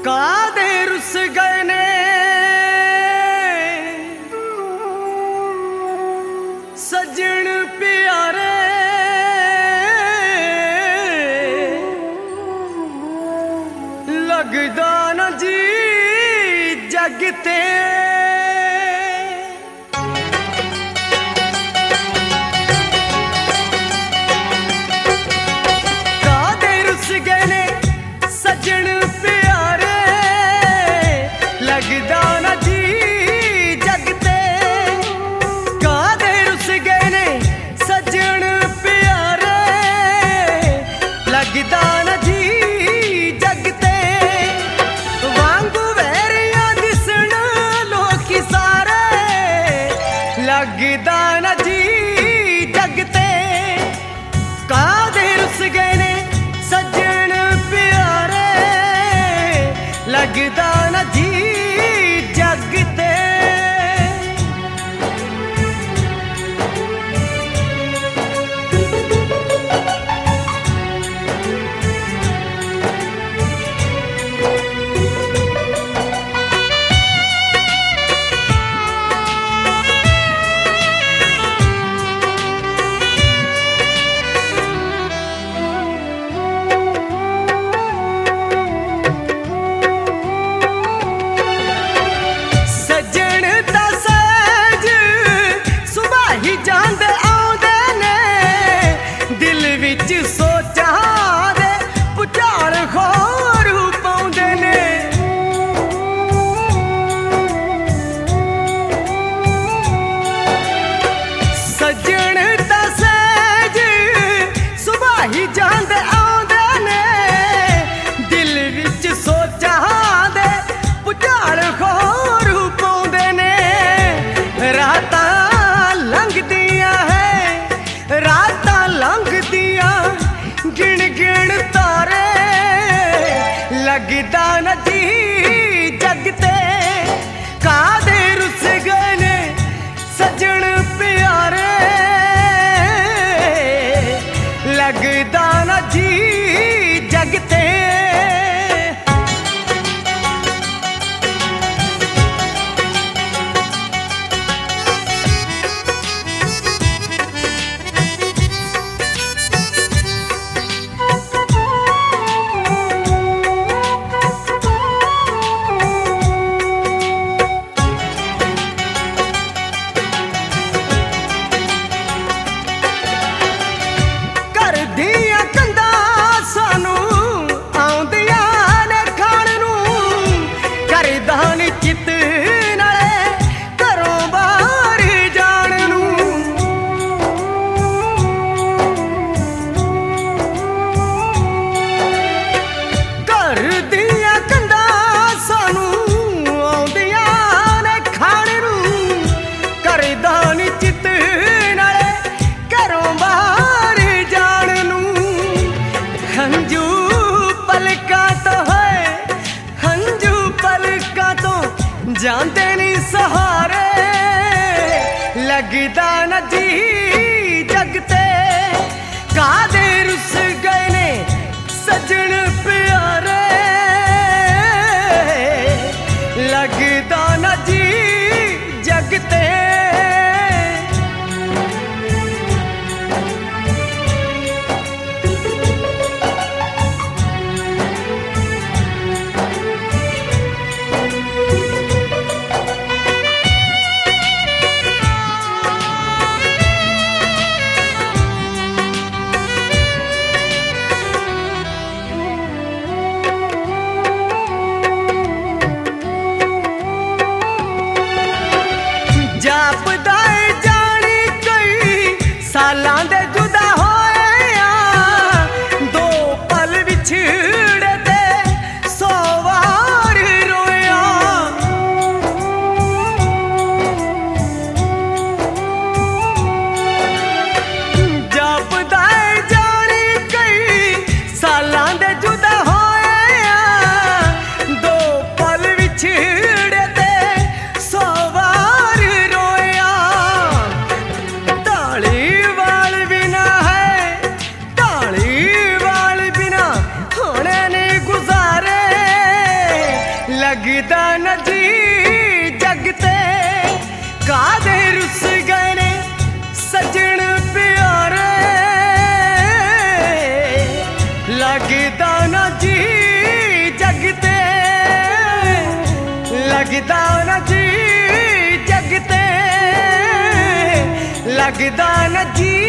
कादे रुस गए ने सजन प्यारे, लगदा न जी जगते कादे रुस गए ने सजन प्यारे, लगदा न जी जगते। कादे रुस गए ने सजन प्यारे, लगदा न जी जगते। वांगू वैरियां दिसण लोकी सारे, लगदा न जी जगते। कादे रुस गए ने सजन प्यारे, लगदा न जी जगते। सोचां दे पुचाल खोर पाउंदे ने, सजन दा सहज सुबह ही जांदे आउंदे ने। दिल विच सोचां दे पुचाल खोर पाउंदे ने। रातां लंघदियां है रातां लंघदियां गिण गिण तारे, लगदा न जी जगते। कादे रुस गए ने सजन प्यारे, लगदा न जी जगते। जानते नहीं सहारे, लगदा न जी जगते। कादे रुस गए ने सजन प्यारे, लगदा न जी जगते। लगदा न जी